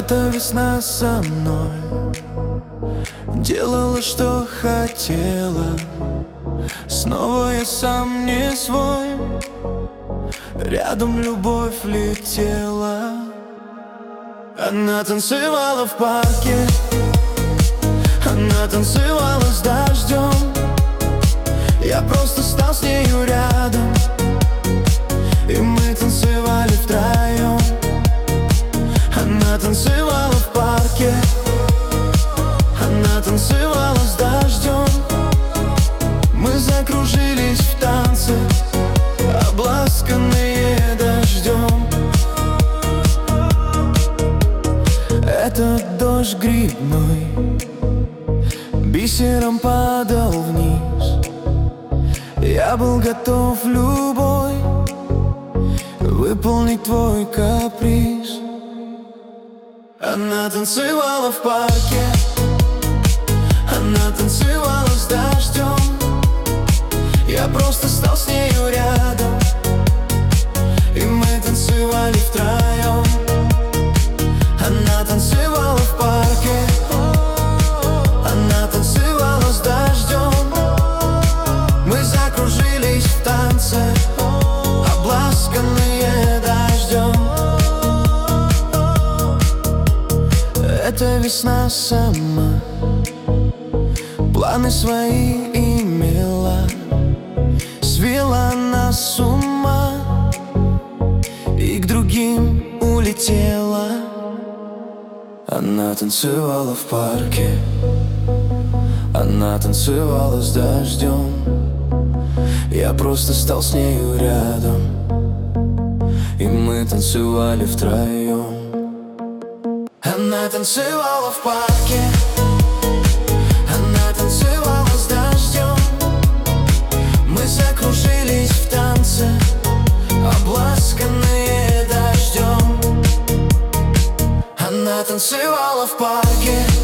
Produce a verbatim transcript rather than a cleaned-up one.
Эта весна со мной делала, что хотела. Снова я сам не свой, рядом любовь летела. Она танцевала в парке, она танцевала с дождем. Я просто стал с нею рядом, и мы танцевали втроем. Она танцевала в парке, она танцевала с дождем. Мы закружились в танце, обласканные дождем. Этот дождь грибной бисером падал вниз. Я был готов любой выполнить твой каприз. Она танцевала в парке, она танцевала с дождем. Я просто стал с нею рядом, и мы танцевали втроем. Она танцевала в парке, она танцевала с дождем. Мы закружились в танце, обласканные дождем. Эта весна сама планы свои имела, свела нас с ума и к другим улетела. Она танцевала в парке, она танцевала с дождем. Я просто стал с нею рядом, и мы танцевали втроем. Она танцевала в парке, она танцевала с дождем. Мы закружились в танце, обласканные дождем. Она танцевала в парке,